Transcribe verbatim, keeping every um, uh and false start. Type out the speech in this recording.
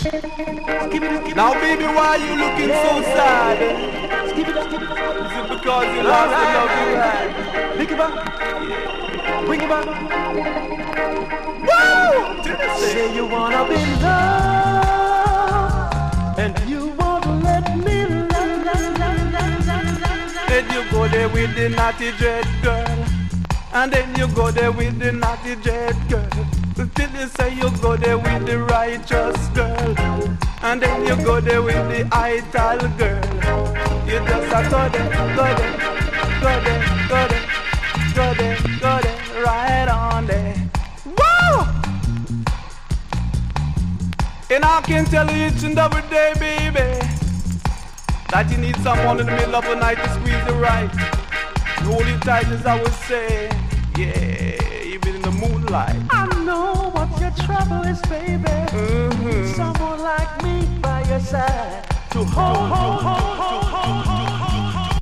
Now baby, why you looking so sad? Is it because you lost the love you had? Think about it. Bring it back. Woo! Say you wanna be loved, and you wanna let me love, love, love, love, love, love. Then you go there with the naughty dread girl, and then you go there with the naughty dread girl. Till you say you go there with the righteous girl, and then you go there with the idle girl. You just a go there, go there, go there, go there, go there, go there, right on there. Woo! And I can tell you each and every day, baby, that you need someone in the middle of the night to squeeze the right. Hold it tight, as I would say, yeah, even in the moonlight. I know what your trouble is, baby. Mm-hmm. Someone like me by your side to hold, hold, hold, hold.